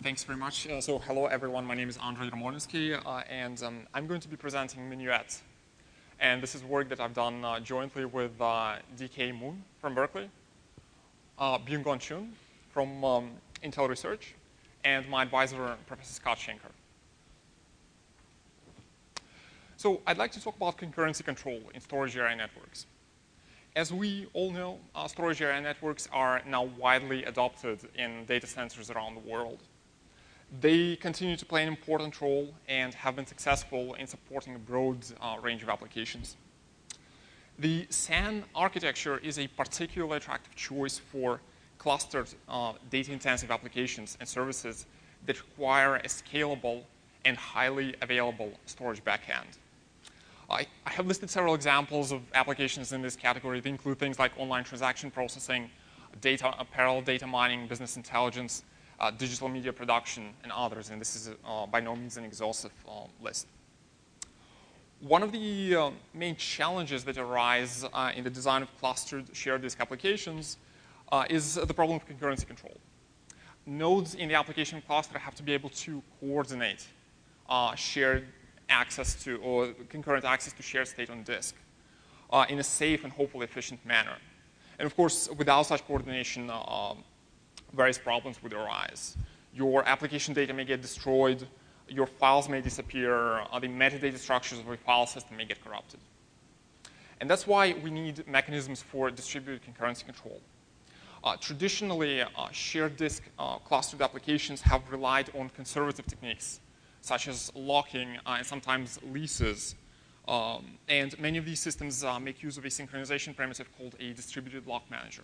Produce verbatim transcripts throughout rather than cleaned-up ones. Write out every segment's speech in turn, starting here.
thanks very much. Uh, so hello, everyone. My name is Andrei Romoninski, uh, and um, I'm going to be presenting Minuet. And this is work that I've done uh, jointly with uh, D K Moon from Berkeley, uh, Byung-Gon Chun from um, Intel Research, and my advisor, Professor Scott Shenker. So I'd like to talk about concurrency control in storage area networks. As we all know, uh, storage area networks are now widely adopted in data centers around the world. They continue to play an important role and have been successful in supporting a broad uh, range of applications. The S A N architecture is a particularly attractive choice for clustered uh, data-intensive applications and services that require a scalable and highly available storage backend. I, I have listed several examples of applications in this category. They include things like online transaction processing, data, parallel data mining, business intelligence, uh, digital media production, and others. And this is uh, by no means an exhaustive uh, list. One of the uh, main challenges that arise uh, in the design of clustered shared disk applications uh, is the problem of concurrency control. Nodes in the application cluster have to be able to coordinate uh, shared access to, or concurrent access to shared state on disk uh, in a safe and hopefully efficient manner. And of course, without such coordination, uh, various problems would arise. Your application data may get destroyed, your files may disappear, uh, the metadata structures of your file system may get corrupted. And that's why we need mechanisms for distributed concurrency control. Uh, traditionally, uh, shared disk uh, clustered applications have relied on conservative techniques such as locking uh, and sometimes leases. Um, and many of these systems uh, make use of a synchronization primitive called a distributed lock manager.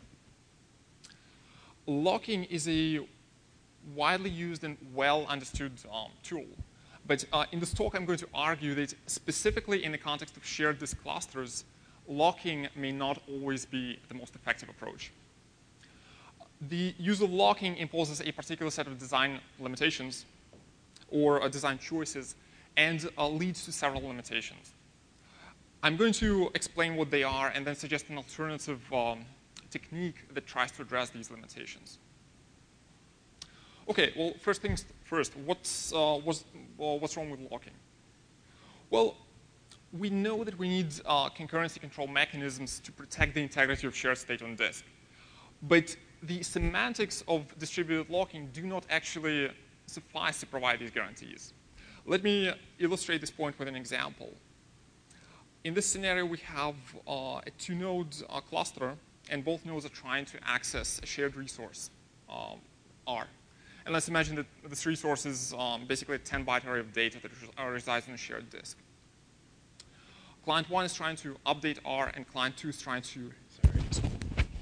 Locking is a widely used and well understood um, tool. But uh, in this talk, I'm going to argue that specifically in the context of shared disk clusters, locking may not always be the most effective approach. The use of locking imposes a particular set of design limitations or uh, design choices, and uh, leads to several limitations. I'm going to explain what they are and then suggest an alternative um, technique that tries to address these limitations. Okay, well, first things first, what's, uh, what's, uh, what's wrong with locking? Well, we know that we need uh, concurrency control mechanisms to protect the integrity of shared state on disk. But the semantics of distributed locking do not actually suffice to provide these guarantees. Let me illustrate this point with an example. In this scenario, we have uh, a two-node uh, cluster, and both nodes are trying to access a shared resource, um, R. And let's imagine that this resource is um, basically a ten byte array of data that resides on a shared disk. Client one is trying to update R, and client two is trying to, sorry.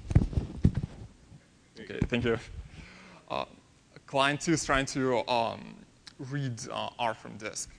Okay, thank you. Uh, Client two is trying to um, read uh, R from disk.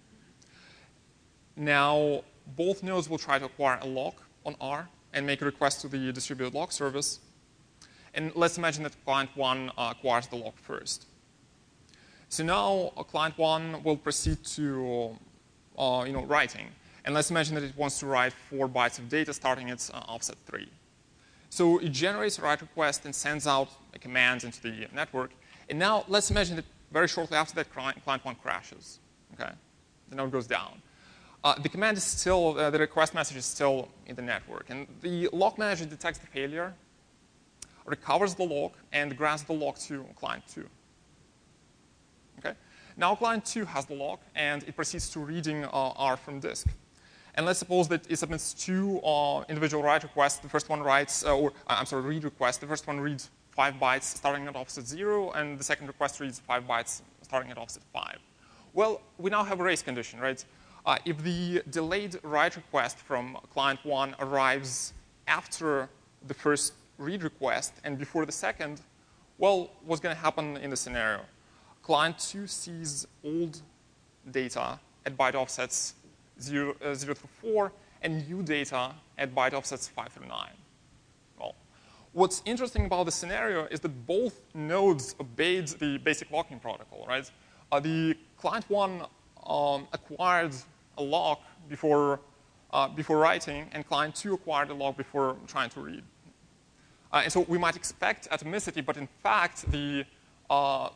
Now, both nodes will try to acquire a lock on R and make a request to the distributed lock service. And let's imagine that client one uh, acquires the lock first. So now, uh, client one will proceed to uh, you know, writing. And let's imagine that it wants to write four bytes of data starting at uh, offset three. So it generates a write request and sends out a command into the network. And now let's imagine that very shortly after that, client, client one crashes. Okay, the node goes down. Uh, the command is still, uh, the request message is still in the network. And the lock manager detects the failure, recovers the lock, and grants the lock to client two. Okay, now client two has the lock, and it proceeds to reading uh, R from disk. And let's suppose that it submits two uh, individual write requests. The first one writes, uh, or uh, I'm sorry, read requests. The first one reads five bytes starting at offset zero, and the second request reads five bytes starting at offset five. Well, we now have a race condition, right? Uh, if the delayed write request from client one arrives after the first read request and before the second, well, what's going to happen in the scenario? Client two sees old data at byte offsets zero, uh, zero through four and new data at byte offsets five through nine. Well, what's interesting about this scenario is that both nodes obeyed the basic locking protocol, right? Uh, the client one um, acquired a lock before, uh, before writing, and client two acquired a lock before trying to read. Uh, and so we might expect atomicity, but in fact, the uh,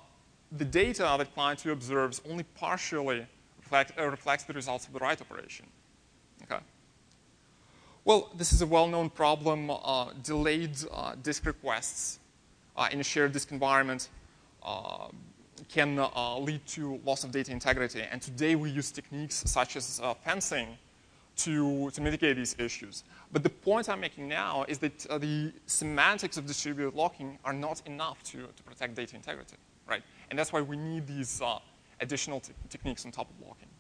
the data that client two observes only partially reflect, uh, reflects the results of the write operation. Okay. Well, this is a well-known problem. Uh, delayed uh, disk requests uh, in a shared disk environment uh, can uh, lead to loss of data integrity. And today we use techniques such as uh, fencing to, to mitigate these issues. But the point I'm making now is that uh, the semantics of distributed locking are not enough to, to protect data integrity, right? And that's why we need these uh, additional te techniques on top of locking.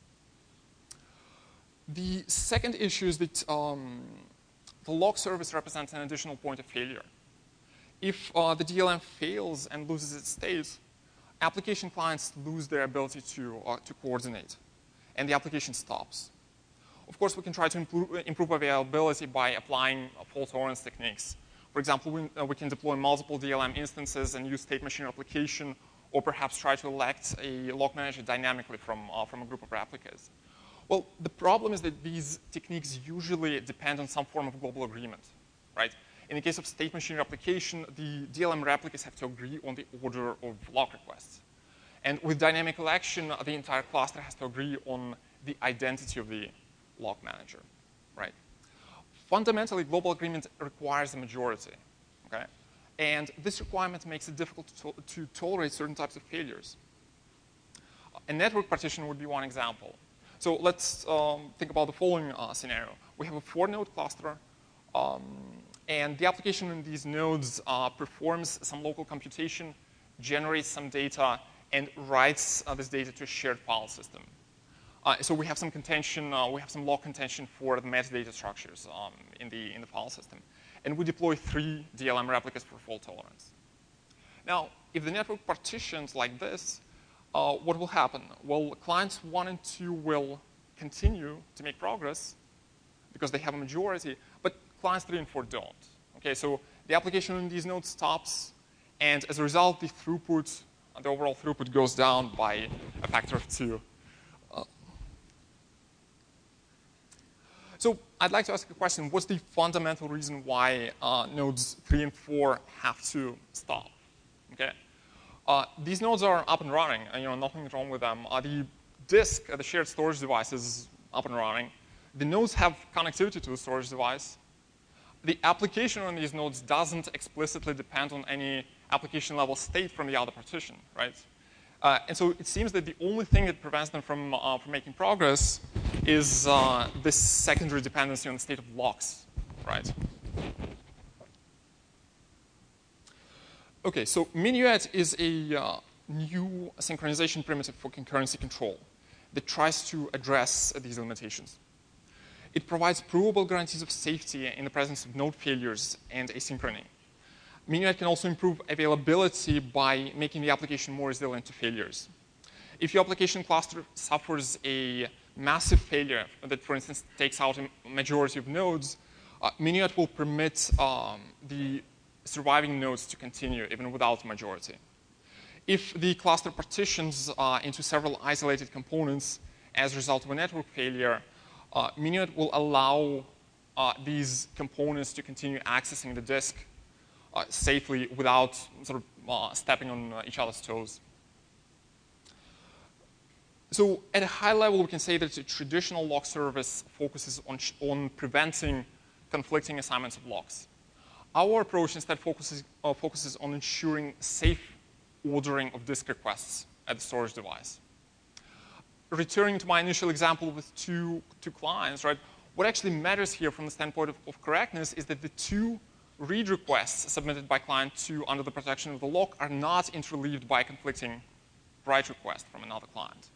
The second issue is that um, the lock service represents an additional point of failure. If uh, the D L M fails and loses its state, application clients lose their ability to, uh, to coordinate, and the application stops. Of course, we can try to improve, improve availability by applying uh, fault tolerance techniques. For example, we, uh, we can deploy multiple D L M instances and use state machine replication, or perhaps try to elect a lock manager dynamically from, uh, from a group of replicas. Well, the problem is that these techniques usually depend on some form of global agreement, right? In the case of state machine replication, the D L M replicas have to agree on the order of lock requests. And with dynamic election, the entire cluster has to agree on the identity of the lock manager, right? Fundamentally, global agreement requires a majority, okay? And this requirement makes it difficult to, to, to tolerate certain types of failures. A network partition would be one example. So let's um, think about the following uh, scenario. We have a four-node cluster, um, and the application in these nodes uh, performs some local computation, generates some data, and writes uh, this data to a shared file system. Uh, so we have some contention, uh, we have some lock contention for the metadata structures um, in, the, in the file system. And we deploy three D L M replicas for fault tolerance. Now, if the network partitions like this, Uh, what will happen? Well, clients one and two will continue to make progress because they have a majority, but clients three and four don't. Okay, so the application in these nodes stops, and as a result, the throughput, uh, the overall throughput goes down by a factor of two. Uh, so I'd like to ask a question. What's the fundamental reason why uh, nodes three and four have to stop? Okay. Uh, these nodes are up and running, and you know, nothing's wrong with them. Uh, the disk, uh, the shared storage device, is up and running. The nodes have connectivity to the storage device. The application on these nodes doesn't explicitly depend on any application-level state from the other partition, right? Uh, and so it seems that the only thing that prevents them from, uh, from making progress is uh, this secondary dependency on the state of locks, right? Okay, so Minuet is a uh, new synchronization primitive for concurrency control that tries to address uh, these limitations. It provides provable guarantees of safety in the presence of node failures and asynchrony. Minuet can also improve availability by making the application more resilient to failures. If your application cluster suffers a massive failure that, for instance, takes out a majority of nodes, uh, Minuet will permit um, the surviving nodes to continue even without a majority. If the cluster partitions uh, into several isolated components as a result of a network failure, uh, Minuet will allow uh, these components to continue accessing the disk uh, safely without sort of uh, stepping on uh, each other's toes. So at a high level, we can say that a traditional lock service focuses on, on preventing conflicting assignments of locks. Our approach instead focuses, uh, focuses on ensuring safe ordering of disk requests at the storage device. Returning to my initial example with two, two clients, right, what actually matters here from the standpoint of, of correctness is that the two read requests submitted by client two under the protection of the lock are not interleaved by a conflicting write request from another client.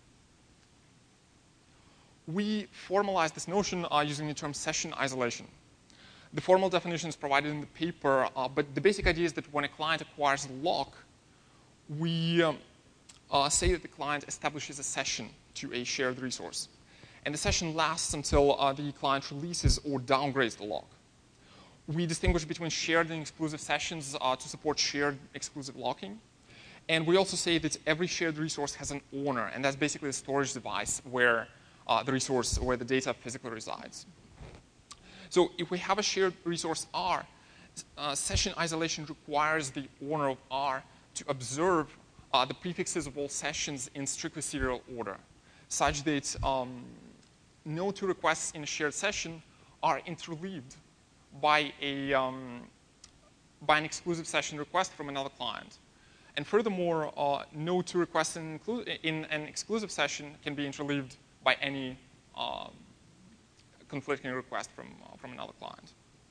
We formalize this notion uh, using the term session isolation. The formal definition is provided in the paper, uh, but the basic idea is that when a client acquires a lock, we um, uh, say that the client establishes a session to a shared resource. And the session lasts until uh, the client releases or downgrades the lock. We distinguish between shared and exclusive sessions uh, to support shared exclusive locking. And we also say that every shared resource has an owner, and that's basically a storage device where uh, the resource, where the data physically resides. So if we have a shared resource R, uh, session isolation requires the owner of R to observe uh, the prefixes of all sessions in strictly serial order, such that um, no two requests in a shared session are interleaved by, a, um, by an exclusive session request from another client. And furthermore, uh, no two requests in, in an exclusive session can be interleaved by any uh, conflicting request from, uh, from another client.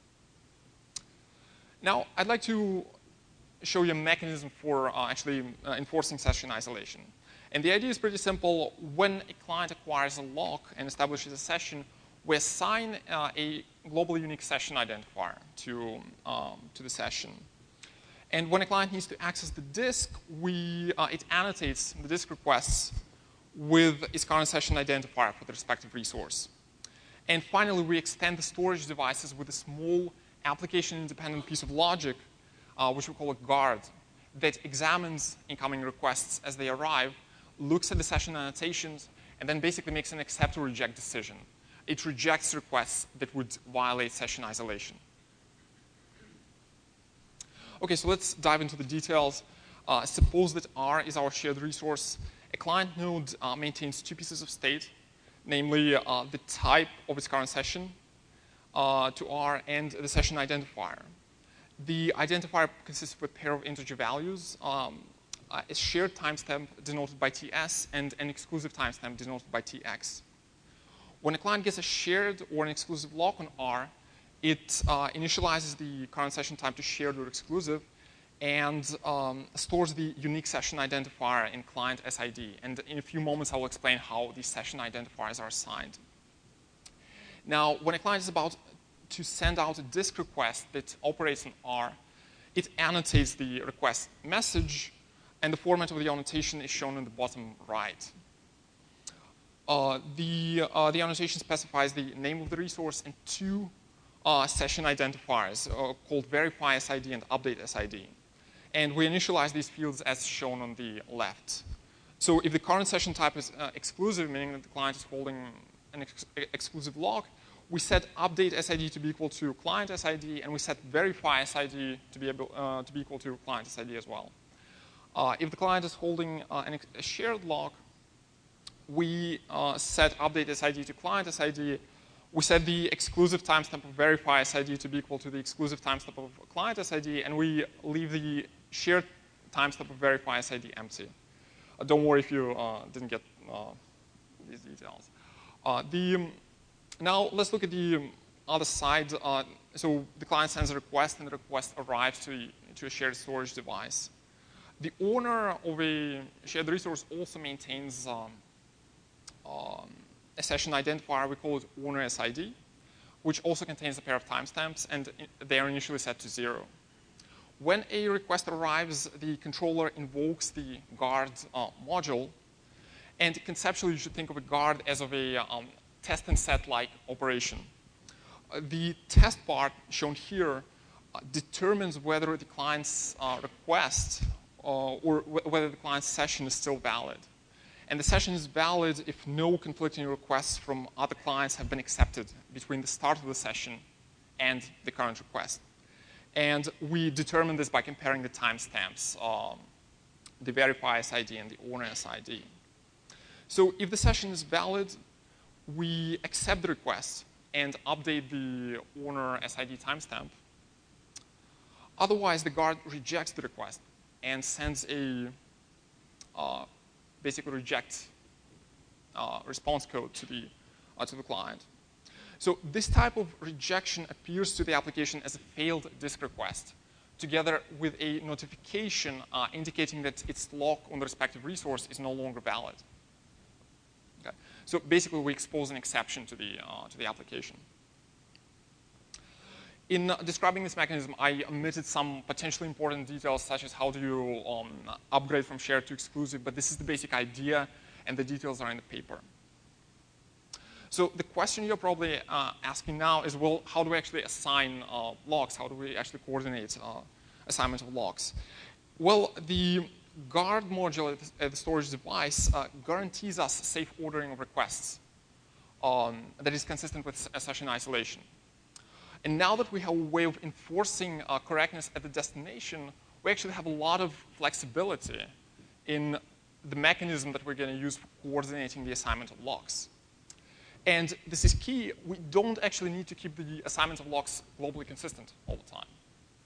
Now, I'd like to show you a mechanism for uh, actually uh, enforcing session isolation. And the idea is pretty simple. When a client acquires a lock and establishes a session, we assign uh, a global unique session identifier to, um, to the session. And when a client needs to access the disk, we, uh, it annotates the disk requests with its current session identifier for the respective resource. And finally, we extend the storage devices with a small application-independent piece of logic, uh, which we call a guard, that examines incoming requests as they arrive, looks at the session annotations, and then basically makes an accept or reject decision. It rejects requests that would violate session isolation. OK, so let's dive into the details. Uh, suppose that R is our shared resource. A client node uh, maintains two pieces of state, namely uh, the type of its current session uh, to R and the session identifier. The identifier consists of a pair of integer values, um, a shared timestamp denoted by T S, and an exclusive timestamp denoted by T X. When a client gets a shared or an exclusive lock on R, it uh, initializes the current session type to shared or exclusive and um, stores the unique session identifier in client S I D. And in a few moments, I will explain how these session identifiers are assigned. Now, when a client is about to send out a disk request that operates in R, it annotates the request message, and the format of the annotation is shown in the bottom right. Uh, the, uh, the annotation specifies the name of the resource and two uh, session identifiers uh, called verify S I D and update S I D. And we initialize these fields as shown on the left. So if the current session type is uh, exclusive, meaning that the client is holding an ex exclusive lock, we set update S I D to be equal to client S I D, and we set verify S I D to be, able, uh, to be equal to client S I D as well. Uh, if the client is holding uh, an a shared lock, we uh, set update S I D to client S I D. We set the exclusive timestamp of verify S I D to be equal to the exclusive timestamp of client S I D, and we leave the shared timestamp of verify S I D empty. Uh, don't worry if you uh, didn't get uh, these details. Uh, the, um, now let's look at the um, other side. Uh, so the client sends a request, and the request arrives to, to a shared storage device. The owner of a shared resource also maintains um, um, a session identifier. We call it owner S I D, which also contains a pair of timestamps, and they are initially set to zero. When a request arrives, the controller invokes the guard uh, module. And conceptually, you should think of a guard as of a um, test and set-like operation. Uh, the test part shown here uh, determines whether the client's uh, request uh, or whether the client's session is still valid. And the session is valid if no conflicting requests from other clients have been accepted between the start of the session and the current request. And we determine this by comparing the timestamps, um, the verify S I D and the owner S I D. So if the session is valid, we accept the request and update the owner S I D timestamp. Otherwise, the guard rejects the request and sends a uh, basically reject uh, response code to the, uh, to the client. So this type of rejection appears to the application as a failed disk request, together with a notification uh, indicating that its lock on the respective resource is no longer valid. Okay. So basically, we expose an exception to the, uh, to the application. In uh, describing this mechanism, I omitted some potentially important details, such as how do you um, upgrade from shared to exclusive, but this is the basic idea, and the details are in the paper. So the question you're probably uh, asking now is, well, how do we actually assign uh, locks? How do we actually coordinate uh, assignment of locks? Well, the guard module at the, at the storage device uh, guarantees us safe ordering of requests um, that is consistent with session isolation. And now that we have a way of enforcing uh, correctness at the destination, we actually have a lot of flexibility in the mechanism that we're going to use for coordinating the assignment of locks. And this is key. We don't actually need to keep the assignment of locks globally consistent all the time.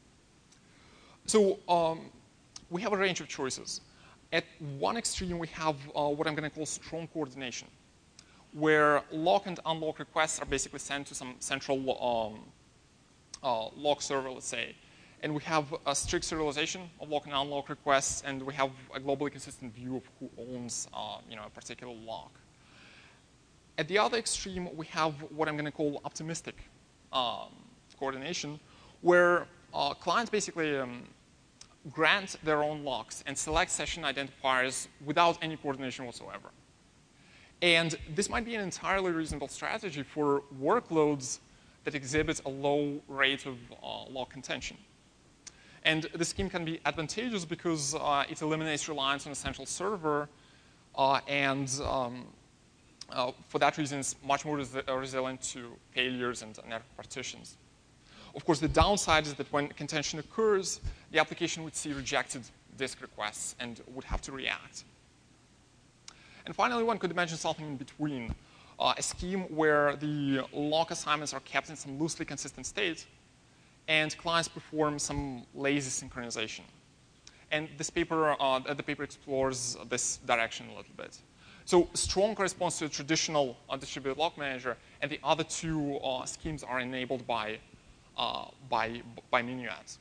So um, we have a range of choices. At one extreme, we have uh, what I'm going to call strong coordination, where lock and unlock requests are basically sent to some central um, uh, lock server, let's say. And we have a strict serialization of lock and unlock requests, and we have a globally consistent view of who owns uh, you know, a particular lock. At the other extreme, we have what I'm going to call optimistic um, coordination, where uh, clients basically um, grant their own locks and select session identifiers without any coordination whatsoever. And this might be an entirely reasonable strategy for workloads that exhibit a low rate of uh, lock contention. And the scheme can be advantageous because uh, it eliminates reliance on a central server, uh, and um, uh, for that reason, it's much more res resilient to failures and network partitions. Of course, the downside is that when contention occurs, the application would see rejected disk requests and would have to react. And finally, one could imagine something in between, uh, a scheme where the lock assignments are kept in some loosely consistent state, and clients perform some lazy synchronization. And this paper, uh, the paper explores this direction a little bit. So strong corresponds to a traditional uh, distributed lock manager, and the other two uh, schemes are enabled by, uh, by, by Minuet.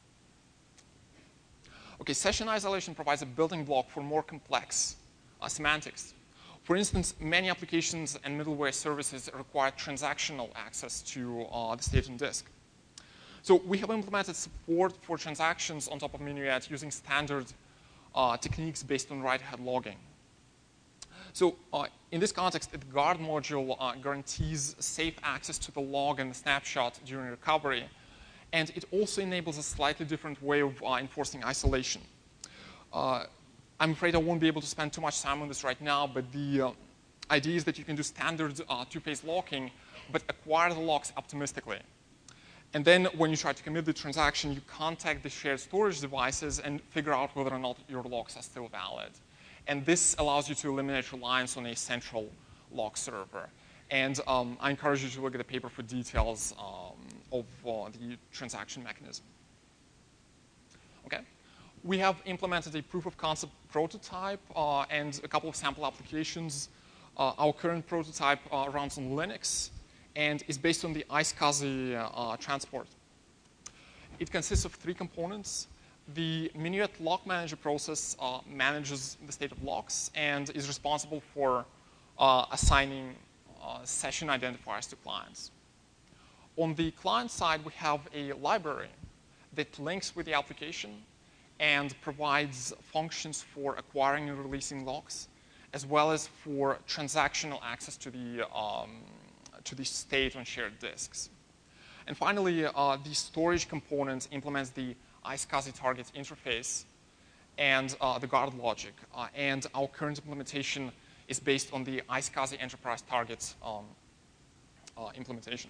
Okay, session isolation provides a building block for more complex uh, semantics. For instance, many applications and middleware services require transactional access to uh, the state on disk. So we have implemented support for transactions on top of Minuet using standard uh, techniques based on write-ahead logging. So uh, in this context, the guard module uh, guarantees safe access to the log and the snapshot during recovery. And it also enables a slightly different way of uh, enforcing isolation. Uh, I'm afraid I won't be able to spend too much time on this right now, but the uh, idea is that you can do standard uh, two-phase locking, but acquire the locks optimistically. And then when you try to commit the transaction, you contact the shared storage devices and figure out whether or not your locks are still valid. And this allows you to eliminate reliance on a central lock server. And um, I encourage you to look at the paper for details um, of uh, the transaction mechanism. Okay. We have implemented a proof of concept prototype uh, and a couple of sample applications. Uh, our current prototype uh, runs on Linux and is based on the iSCSI uh, transport. It consists of three components. The Minuet lock manager process uh, manages the state of locks and is responsible for uh, assigning uh, session identifiers to clients. On the client side, we have a library that links with the application and provides functions for acquiring and releasing locks, as well as for transactional access to the, um, to the state on shared disks. And finally, uh, the storage component implements the iSCSI target interface and uh, the guard logic. Uh, and our current implementation is based on the iSCSI enterprise targets um, uh, implementation.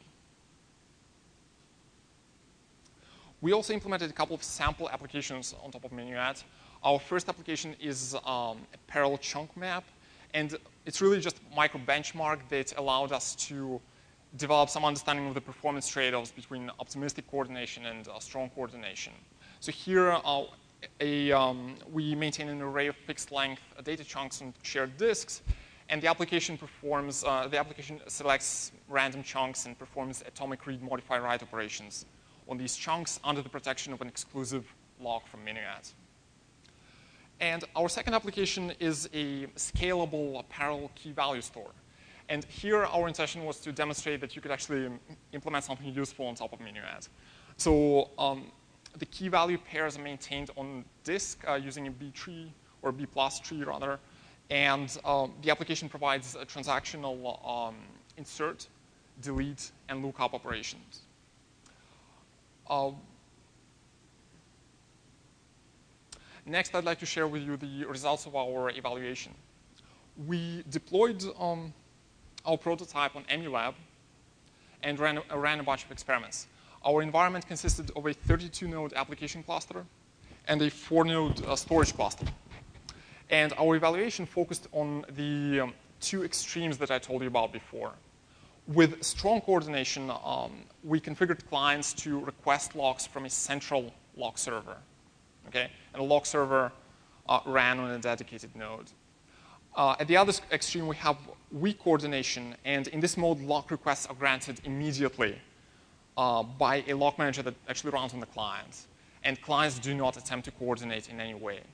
We also implemented a couple of sample applications on top of Minuet. Our first application is um, a parallel chunk map, and it's really just a micro benchmark that allowed us to develop some understanding of the performance trade-offs between optimistic coordination and uh, strong coordination. So here, uh, a, um, we maintain an array of fixed-length data chunks on shared disks, and the application performs, uh, the application selects random chunks and performs atomic read, modify, write operations on these chunks under the protection of an exclusive lock from Minuet. And our second application is a scalable parallel key value store. And here, our intention was to demonstrate that you could actually implement something useful on top of Minuet. So um, the key value pairs are maintained on disk uh, using a B tree, or B plus tree rather. And um, the application provides a transactional um, insert, delete, and lookup operations. Uh, next, I'd like to share with you the results of our evaluation. We deployed um, our prototype on Emulab and ran, uh, ran a bunch of experiments. Our environment consisted of a thirty-two node application cluster and a four node uh, storage cluster. And our evaluation focused on the um, two extremes that I told you about before. With strong coordination, um, we configured clients to request locks from a central lock server, okay? And the lock server uh, ran on a dedicated node. Uh, at the other extreme, we have weak coordination, and in this mode, lock requests are granted immediately uh, by a lock manager that actually runs on the client. And clients do not attempt to coordinate in any way.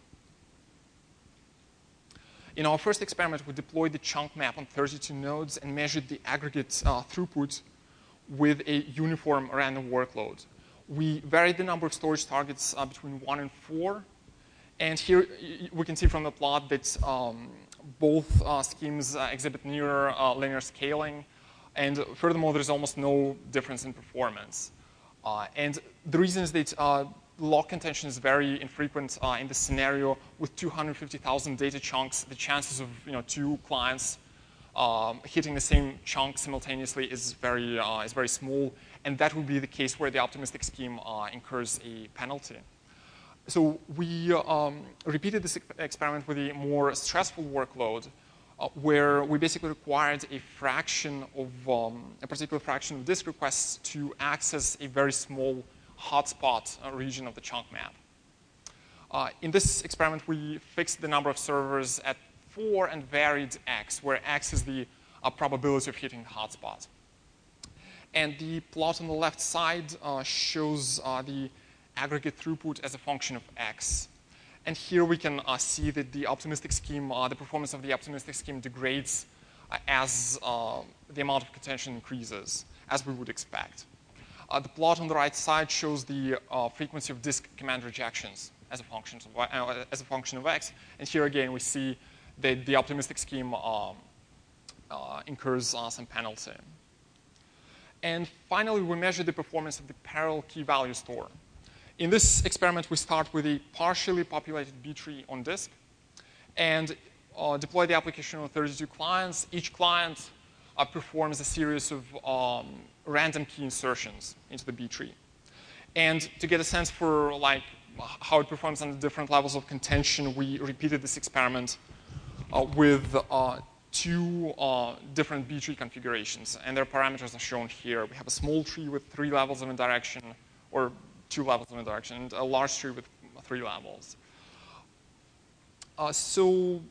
In our first experiment, we deployed the chunk map on thirty-two nodes and measured the aggregate uh, throughput with a uniform random workload. We varied the number of storage targets uh, between one and four. And here we can see from the plot that um, both uh, schemes uh, exhibit near uh, linear scaling. And furthermore, there's almost no difference in performance. Uh, and the reason is that uh, lock contention is very infrequent uh, in the scenario with two hundred fifty thousand data chunks. The chances of you know, two clients um, hitting the same chunk simultaneously is very, uh, is very small. And that would be the case where the optimistic scheme uh, incurs a penalty. So we um, repeated this experiment with a more stressful workload uh, where we basically required a fraction of, um, a particular fraction of disk requests to access a very small hotspot uh, region of the chunk map. Uh, in this experiment, we fixed the number of servers at four and varied x, where x is the uh, probability of hitting the hotspot. And the plot on the left side uh, shows uh, the aggregate throughput as a function of x. And here we can uh, see that the optimistic scheme, uh, the performance of the optimistic scheme degrades uh, as uh, the amount of contention increases, as we would expect. Uh, the plot on the right side shows the uh, frequency of disk command rejections as a function of, uh, as a function of x. And here again, we see that the optimistic scheme um, uh, incurs uh, some penalty. And finally, we measure the performance of the parallel key value store. In this experiment, we start with a partially populated B tree on disk and uh, deploy the application on thirty-two clients. Each client uh, performs a series of um, random key insertions into the B tree. And to get a sense for like how it performs on the different levels of contention, we repeated this experiment uh, with uh, two uh, different B tree configurations, and their parameters are shown here. We have a small tree with three levels of indirection, or two levels of indirection, and a large tree with three levels. Uh, so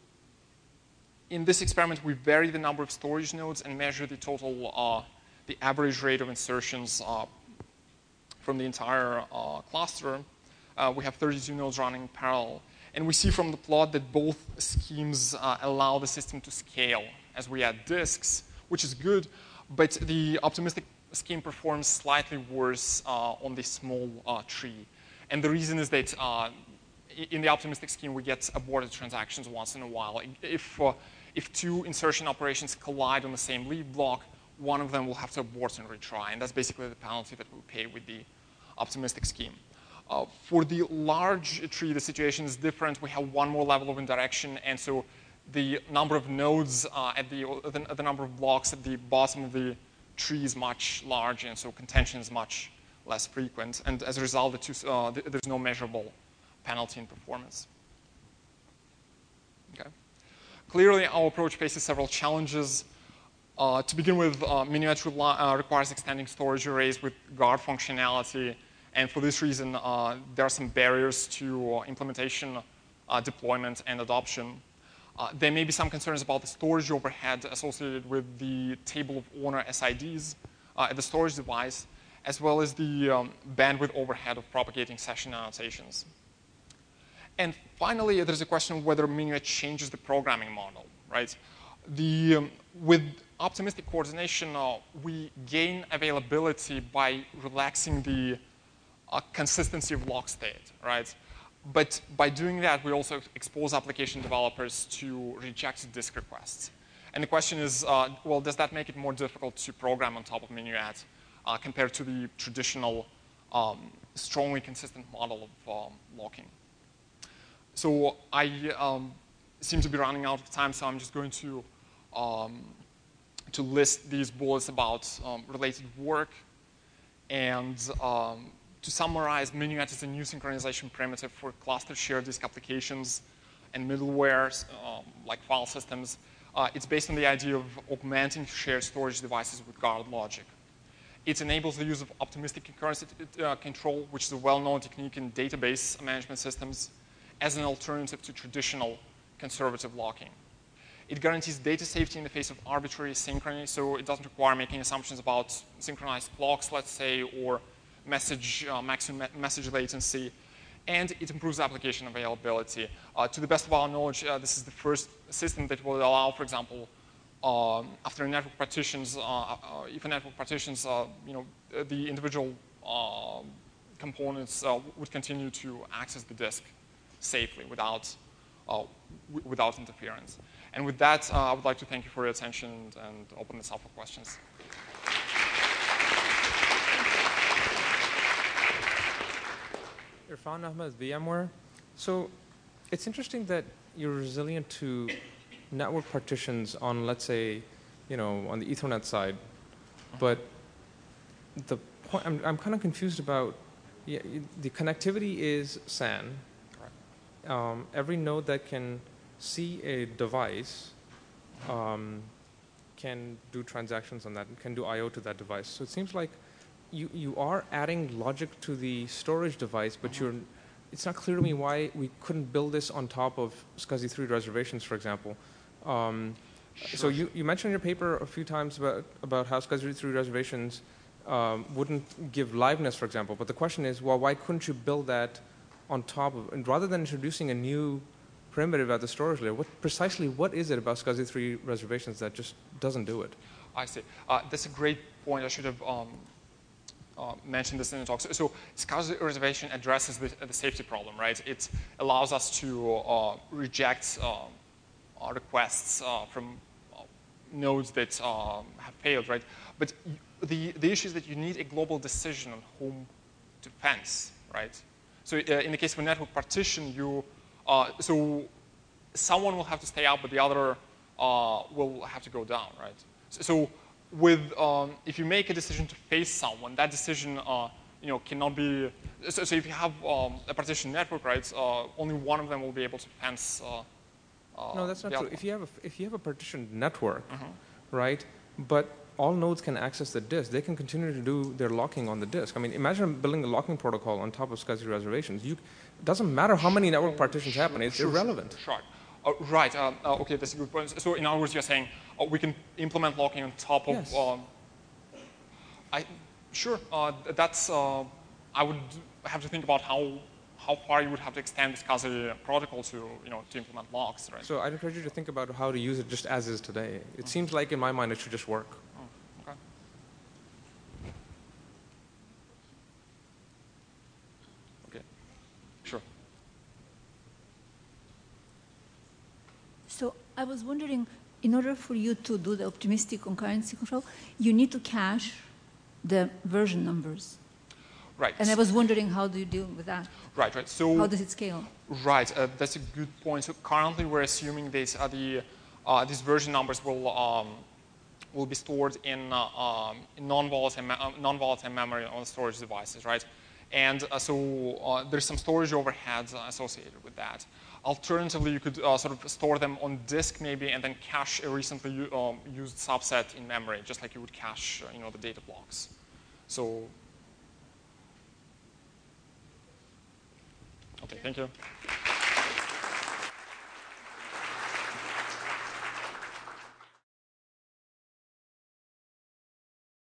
in this experiment, we vary the number of storage nodes and measure the total, uh, the average rate of insertions uh, from the entire uh, cluster. Uh, we have thirty-two nodes running in parallel. And we see from the plot that both schemes uh, allow the system to scale as we add disks, which is good, but the optimistic scheme performs slightly worse uh, on the small uh, tree. And the reason is that uh, in the optimistic scheme, we get aborted transactions once in a while. If, uh, if two insertion operations collide on the same leaf block, one of them will have to abort and retry, and that's basically the penalty that we pay with the optimistic scheme. Uh, for the large tree, the situation is different. We have one more level of indirection, and so the number of nodes uh, at the, the, the number of blocks at the bottom of the tree is much larger, and so contention is much less frequent. And as a result, the two, uh, th there's no measurable penalty in performance. Okay. Clearly, our approach faces several challenges. Uh, to begin with, uh, Minuet uh, requires extending storage arrays with guard functionality. And for this reason, uh, there are some barriers to uh, implementation, uh, deployment, and adoption. Uh, there may be some concerns about the storage overhead associated with the table of owner S I Ds uh, at the storage device, as well as the um, bandwidth overhead of propagating session annotations. And finally, there's a question of whether Minuet changes the programming model, right? The, um, with optimistic coordination, uh, we gain availability by relaxing the Uh, consistency of lock state, right? But by doing that, we also expose application developers to rejected disk requests. And the question is, uh, well, does that make it more difficult to program on top of Minuet uh, compared to the traditional um, strongly consistent model of um, locking? So I um, seem to be running out of time, so I'm just going to, um, to list these bullets about um, related work. And um, to summarize, Minuet is a new synchronization primitive for cluster shared disk applications. and middleware, um, like file systems. Uh, it's based on the idea of augmenting shared storage devices with guarded logic. It enables the use of optimistic concurrency uh, control, which is a well-known technique in database management systems, as an alternative to traditional conservative locking. It guarantees data safety in the face of arbitrary synchrony, so it doesn't require making assumptions about synchronized clocks, let's say, or message, uh, maximum message latency. And it improves application availability. Uh, to the best of our knowledge, uh, this is the first system that will allow, for example, um, after network partitions, uh, uh, if a network partitions, uh, you know, the individual uh, components uh, would continue to access the disk safely without, uh, without interference. And with that, uh, I would like to thank you for your attention and open this up for questions. Irfan Ahmed, VMware. So it's interesting that you're resilient to network partitions on, let's say, you know, on the Ethernet side. But the point, I'm, I'm kind of confused about, yeah, the connectivity is S A N. Correct. Um, every node that can see a device um, can do transactions on that, can do I O to that device. So it seems like You, you are adding logic to the storage device, but you're, it's not clear to me why we couldn't build this on top of SCSI three reservations, for example. Um, sure. So you, you mentioned in your paper a few times about, about how SCSI three reservations um, wouldn't give liveness, for example. But the question is, well, why couldn't you build that on top of, and rather than introducing a new primitive at the storage layer, what precisely what is it about SCSI three reservations that just doesn't do it? I see. Uh, that's a great point. I should have um, Uh, mentioned this in the talk. So, so SCSI reservation addresses the, the safety problem, right? It allows us to uh, reject uh, requests uh, from uh, nodes that um, have failed, right? But the, the issue is that you need a global decision on whom to fence, right? So uh, in the case of a network partition, you, uh, so someone will have to stay out, but the other uh, will have to go down, right? So, so with, um, if you make a decision to face someone, that decision, uh, you know, cannot be, so, so if you have um, a partition network, right, uh, only one of them will be able to fence uh, uh, No, that's not true. If you have a, if you have a partitioned network, mm-hmm. right, but all nodes can access the disk, they can continue to do their locking on the disk. I mean, imagine building a locking protocol on top of SCSI reservations. You, it doesn't matter how many network partitions happen, it's sure, irrelevant. Sure. sure. Uh, right, uh, uh, okay, that's a good point. So in other words, you're saying uh, we can implement locking on top of, yes. um, I, sure, uh, that's, uh, I would have to think about how, how far you would have to extend this SCSI protocol to, you know, to implement locks, right? So I'd encourage you to think about how to use it just as is today. It mm. seems like, in my mind, it should just work. Oh, okay. Okay, sure. So I was wondering, in order for you to do the optimistic concurrency control, you need to cache the version numbers. Right. And I was wondering, how do you deal with that? Right, right. So how does it scale? Right, uh, that's a good point. So currently, we're assuming these uh, the uh, these version numbers will um, will be stored in, uh, um, in non-volatile me non-volatile memory on storage devices, right? And uh, so uh, there's some storage overheads uh, associated with that. Alternatively, you could uh, sort of store them on disk maybe, and then cache a recently um, used subset in memory, just like you would cache, uh, you know, the data blocks. So, okay, thank you.